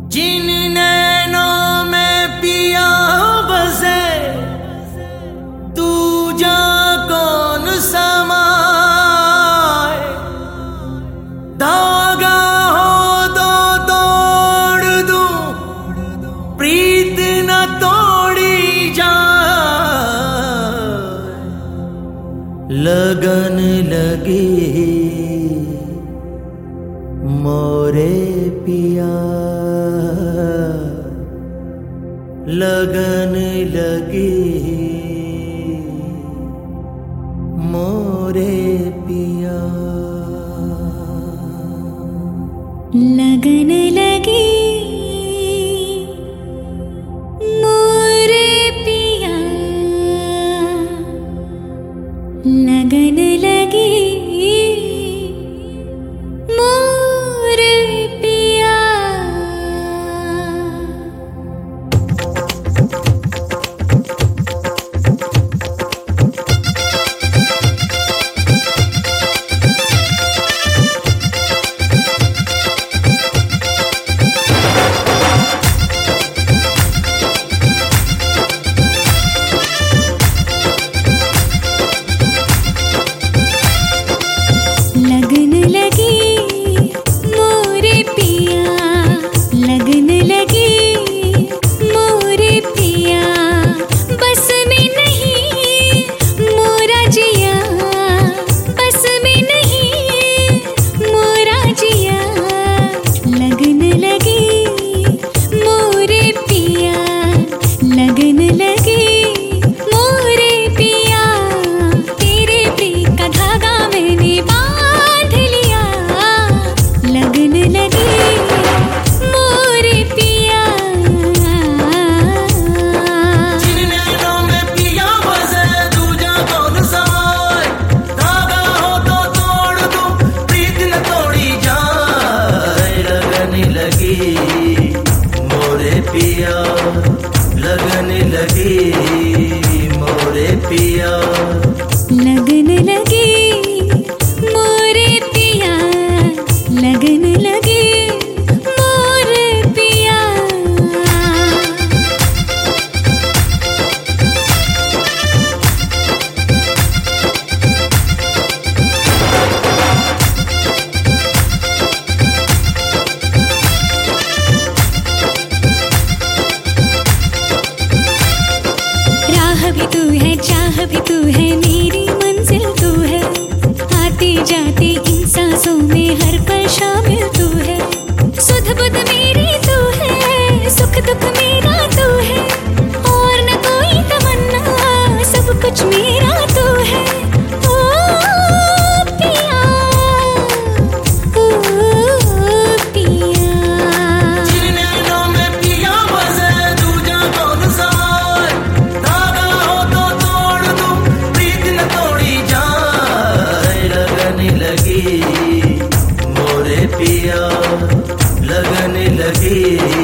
जिन नैनों में पिया बसे तू जा कौन समाए। धागा हो तो तोड़ दूं, प्रीत न तोड़ी जाए। लगन लगी मोरे पिया, लगन लगी मोरे पिया। लगन लगी मोरे पिया, लगन लगी मोरे पिया। लगन लगी मोरे पिया, लगन लगी मोरे पिया। बस में नहीं मोरा जिया, बस में नहीं मोरा जिया। लगन लगी मोरे पिया, लगन लगी मोरे पिया। तेरे प्रीत का धागा मैंने बांध लिया। लगन लगी मोरे पिया। जिन नैनों में पिया बसे तू जा कौन समाए। धागा हो तो तोड़ दूं, प्रीत न तोड़ी जाए। लगन लगी मोरे पिया, लगन लगी मोरे पिया। लगन लगी मोरे पिया, लगन लगी मोरे पिया। राह भी तू है, चाह भी तू है, मेरी मंजिल तू है। आते जाते इन सांसों में हर पल शामिल तू है। सुध बुध मेरी तू है, सुख दुख मेरा तू है। और न कोई तमन्ना, सब कुछ मेरा तू है। ओ पिया, ओ पिया। जिन नैनों में पिया बसे तू जा कौन समाए। धागा हो तो तोड़ दूं, प्रीत न तोड़ी जाए। लगन लगी मोरे पिया, लगन लगी